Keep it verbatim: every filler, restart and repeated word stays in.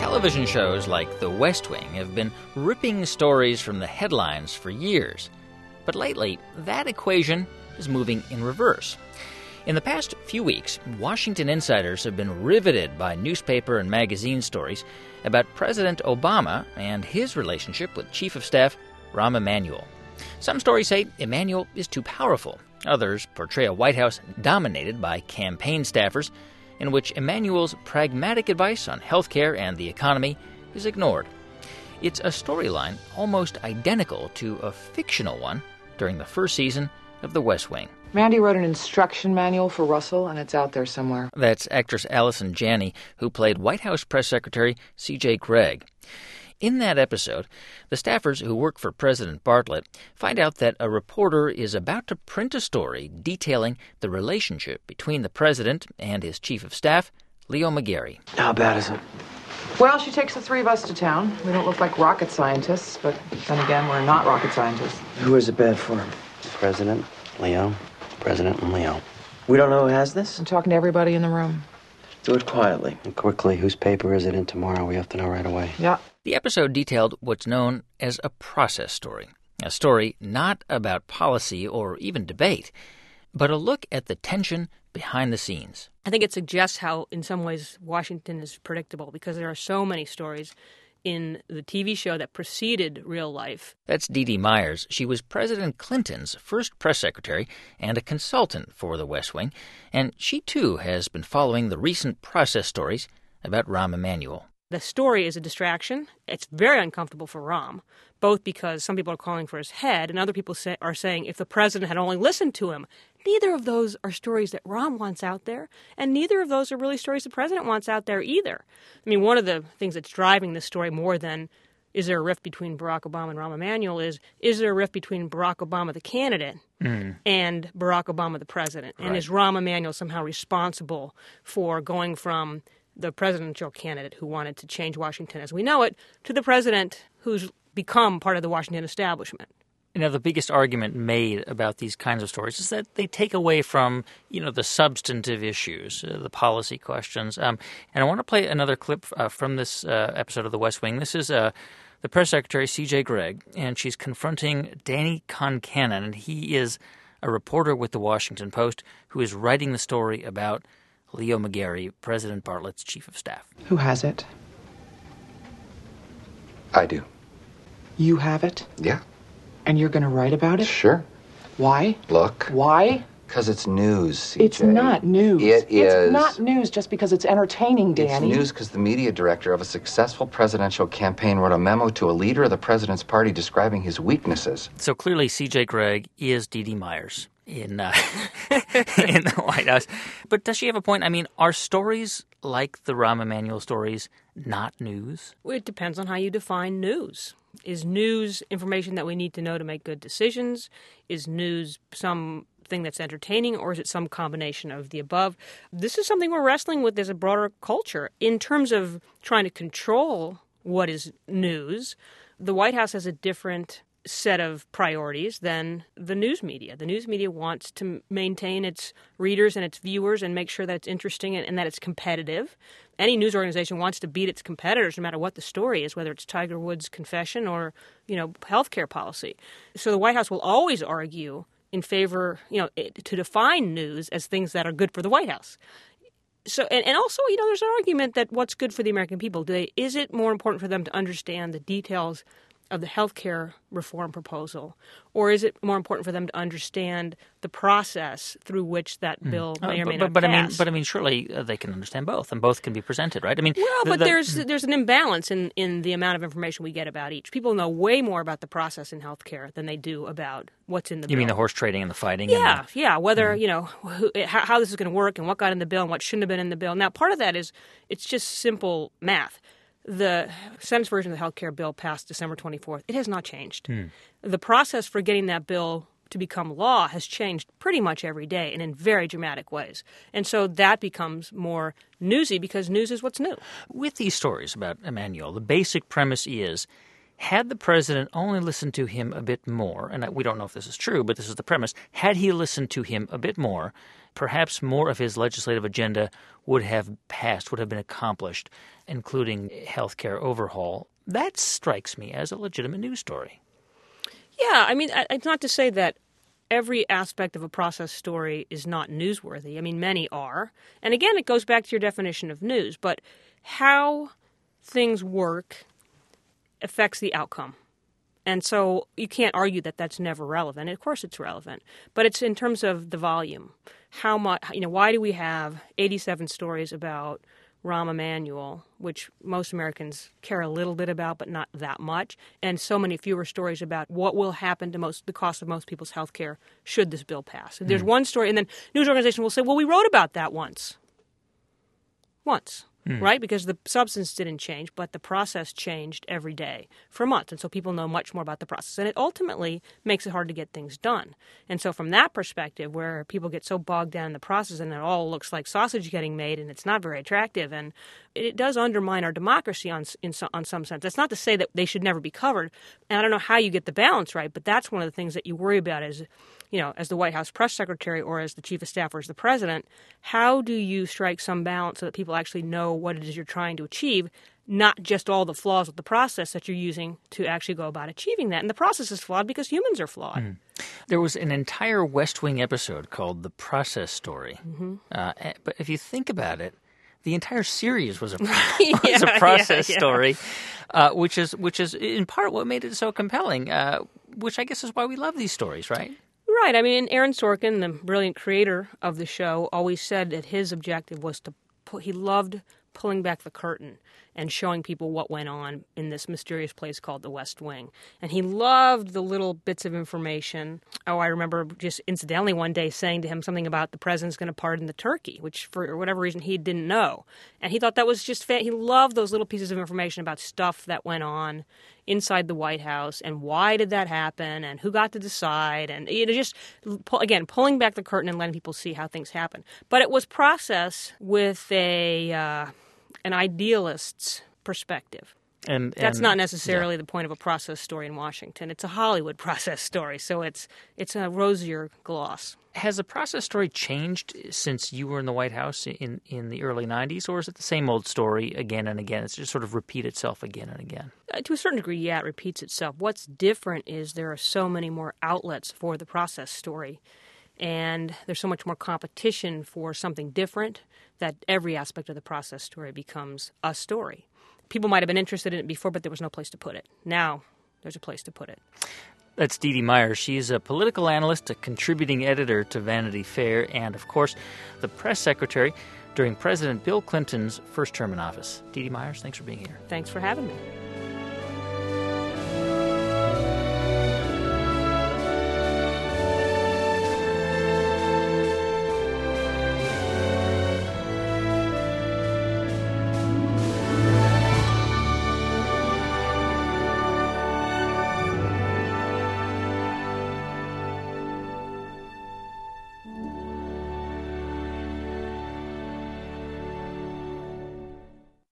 Television shows like The West Wing have been ripping stories from the headlines for years. But lately, that equation is moving in reverse. In the past few weeks, Washington insiders have been riveted by newspaper and magazine stories about President Obama and his relationship with Chief of Staff Rahm Emanuel. Some stories say Emanuel is too powerful. Others portray a White House dominated by campaign staffers, in which Emanuel's pragmatic advice on health care and the economy is ignored. It's a storyline almost identical to a fictional one during the first season of The West Wing. Mandy wrote an instruction manual for Russell, and it's out there somewhere. That's actress Allison Janney, who played White House Press Secretary C J Gregg. In that episode, the staffers who work for President Bartlet find out that a reporter is about to print a story detailing the relationship between the president and his chief of staff, Leo McGarry. How bad is it? Well, she takes the three of us to town. We don't look like rocket scientists, but then again, we're not rocket scientists. Who is it bad for? President, Leo, President and Leo. We don't know who has this? I'm talking to everybody in the room. Do it quietly. And quickly, whose paper is it in tomorrow? We have to know right away. Yeah. The episode detailed what's known as a process story, a story not about policy or even debate, but a look at the tension behind the scenes. I think it suggests how, in some ways, Washington is predictable because there are so many stories in the T V show that preceded real life. That's Dee Dee Myers. She was President Clinton's first press secretary and a consultant for the West Wing, and she, too, has been following the recent process stories about Rahm Emanuel. The story is a distraction. It's very uncomfortable for Rahm, both because some people are calling for his head and other people say, are saying if the president had only listened to him. Neither of those are stories that Rahm wants out there, and neither of those are really stories the president wants out there either. I mean, one of the things that's driving this story more than is there a rift between Barack Obama and Rahm Emanuel is, is there a rift between Barack Obama, the candidate, mm. and Barack Obama, the president? Right. And is Rahm Emanuel somehow responsible for going from the presidential candidate who wanted to change Washington as we know it to the president who's become part of the Washington establishment? You know, the biggest argument made about these kinds of stories is that they take away from, you know, the substantive issues, uh, the policy questions. Um, and I want to play another clip uh, from this uh, episode of The West Wing. This is uh, the press secretary, C J Gregg, and she's confronting Danny Concannon, and he is a reporter with The Washington Post who is writing the story about Leo McGarry, President Bartlet's chief of staff. Who has it? I do. You have it? Yeah. And you're going to write about it? Sure. Why? Look. Why? Because it's news, C J. It's not news. It is. It's not news just because it's entertaining, Danny. It's news because the media director of a successful presidential campaign wrote a memo to a leader of the president's party describing his weaknesses. So clearly C J Gregg is Dee Dee Myers in uh, in the White House. But does she have a point? I mean, are stories like the Rahm Emanuel stories not news? Well, it depends on how you define news. Is news information that we need to know to make good decisions? Is news something that's entertaining, or is it some combination of the above? This is something we're wrestling with as a broader culture. In terms of trying to control what is news, the White House has a different set of priorities than the news media. The news media wants to maintain its readers and its viewers and make sure that it's interesting and, and that it's competitive. Any news organization wants to beat its competitors no matter what the story is, whether it's Tiger Woods' confession or, you know, healthcare policy. So the White House will always argue in favor, you know, to define news as things that are good for the White House. So, and, and also, you know, there's an argument that what's good for the American people. Do they, is it more important for them to understand the details of the health care reform proposal, or is it more important for them to understand the process through which that bill mm. may or may uh, but, not but, pass? I mean, but I mean, surely uh, they can understand both, and both can be presented, right? I mean, well, the, but the, there's there's an imbalance in, in the amount of information we get about each. People know way more about the process in health care than they do about what's in the you bill. You mean the horse trading and the fighting? Yeah, and the, yeah. Whether mm. you know who, how, how this is going to work and what got in the bill and what shouldn't have been in the bill. Now, part of that is it's just simple math. The Senate's version of the health care bill passed December twenty-fourth. It has not changed. Hmm. The process for getting that bill to become law has changed pretty much every day and in very dramatic ways. And so that becomes more newsy because news is what's new. With these stories about Emanuel, the basic premise is, had the president only listened to him a bit more, and we don't know if this is true, but this is the premise, had he listened to him a bit more, perhaps more of his legislative agenda would have passed, would have been accomplished, including healthcare overhaul. That strikes me as a legitimate news story. Yeah, I mean, it's not to say that every aspect of a process story is not newsworthy. I mean, many are. And again, it goes back to your definition of news. But how things work affects the outcome. And so you can't argue that that's never relevant. Of course it's relevant. But it's in terms of the volume. How much, you know, why do we have eighty-seven stories about Rahm Emanuel, which most Americans care a little bit about, but not that much, and so many fewer stories about what will happen to most the cost of most people's health care should this bill pass? There's mm. one story, and then news organization will say, well, we wrote about that once. Once. Mm. Right? Because the substance didn't change, but the process changed every day for months. And so people know much more about the process. And it ultimately makes it hard to get things done. And so from that perspective, where people get so bogged down in the process and it all looks like sausage getting made and it's not very attractive, and it does undermine our democracy on, in so, on some sense. That's not to say that they should never be covered. And I don't know how you get the balance right, but that's one of the things that you worry about is, you know, as the White House press secretary or as the chief of staff or as the president, how do you strike some balance so that people actually know what it is you're trying to achieve, not just all the flaws of the process that you're using to actually go about achieving that. And the process is flawed because humans are flawed. Mm. There was an entire West Wing episode called The Process Story. Mm-hmm. Uh, but if you think about it, the entire series was a, was yeah, a process yeah, yeah. story, uh, which is which is in part what made it so compelling, uh, which I guess is why we love these stories, right? Right. I mean, Aaron Sorkin, the brilliant creator of the show, always said that his objective was to put, he loved pulling back the curtain and showing people what went on in this mysterious place called the West Wing. And he loved the little bits of information. Oh, I remember just incidentally one day saying to him something about the president's going to pardon the turkey, which for whatever reason he didn't know. And he thought that was just fa- – he loved those little pieces of information about stuff that went on inside the White House and why did that happen and who got to decide. And you know, just, again, pulling back the curtain and letting people see how things happen. But it was process with a uh, – an idealist's perspective. And, and that's not necessarily yeah. the point of a process story in Washington. It's a Hollywood process story, so it's it's a rosier gloss. Has the process story changed since you were in the White House in, in the early nineties, or is it the same old story again and again? It's just sort of repeat itself again and again? Uh, to a certain degree, yeah, it repeats itself. What's different is there are so many more outlets for the process story, and there's so much more competition for something different that every aspect of the process story becomes a story. People might have been interested in it before, but there was no place to put it. Now there's a place to put it. That's Dee Dee Myers. She's a political analyst, a contributing editor to Vanity Fair, and, of course, the press secretary during President Bill Clinton's first term in office. Dee Dee Myers, thanks for being here. Thanks for having me.